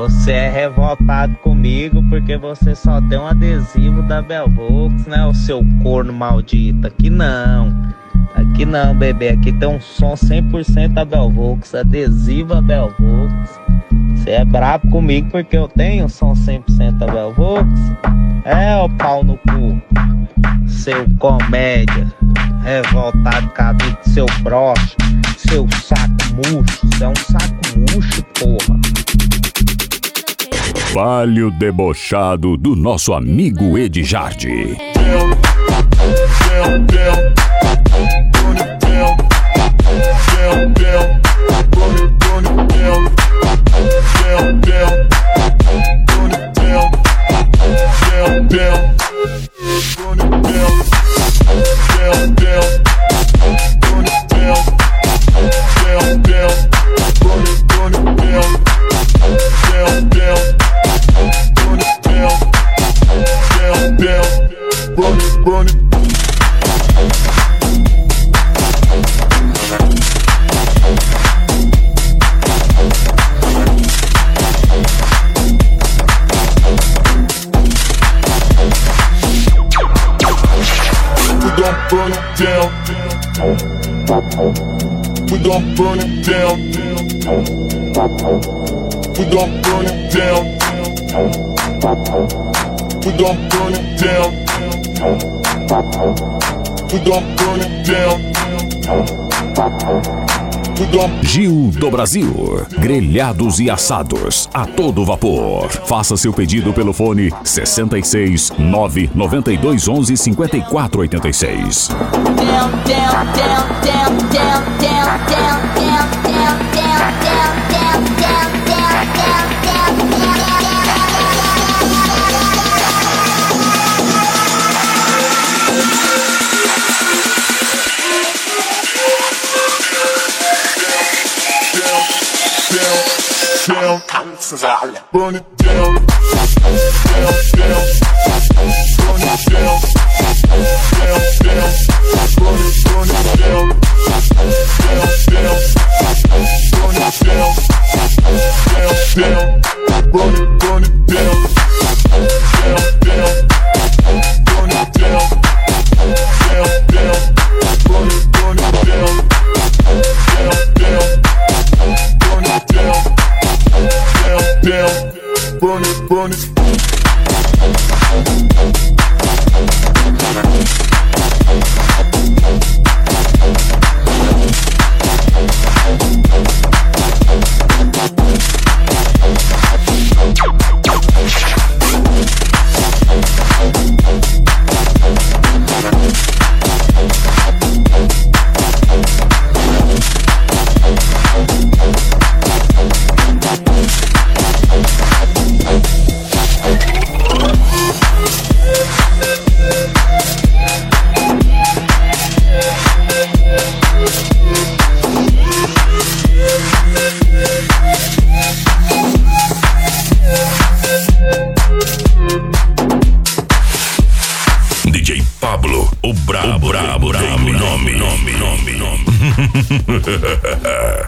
Você é revoltado comigo porque você só tem um adesivo da Belvox, né, o seu corno maldito? Aqui não, bebê. Aqui tem um som 100% da Belvox, adesivo da Belvox. Você é brabo comigo porque eu tenho um som 100% da Belvox? É, ô pau no cu, seu comédia, revoltado com a vida, seu broche, seu saco murcho. Você é um saco murcho, porra. Palio debochado do nosso amigo Edjardi. Burn it down. We gon' burn it down. We gon' burn it down. We gon' burn it down. We gon' burn it down. Gil do Brasil, grelhados e assados a todo vapor. Faça seu pedido pelo fone 66 992 11 54 86. Burn it down, down, down. Burn it down, down, down. Burn it down, down, down. Burn it down, down, down. Burn it down, down, down. Burn it down, down, down. Burn it down, down, down. Burn it down. Down, burn it, burn it. DJ Pablo, o brabo, nome.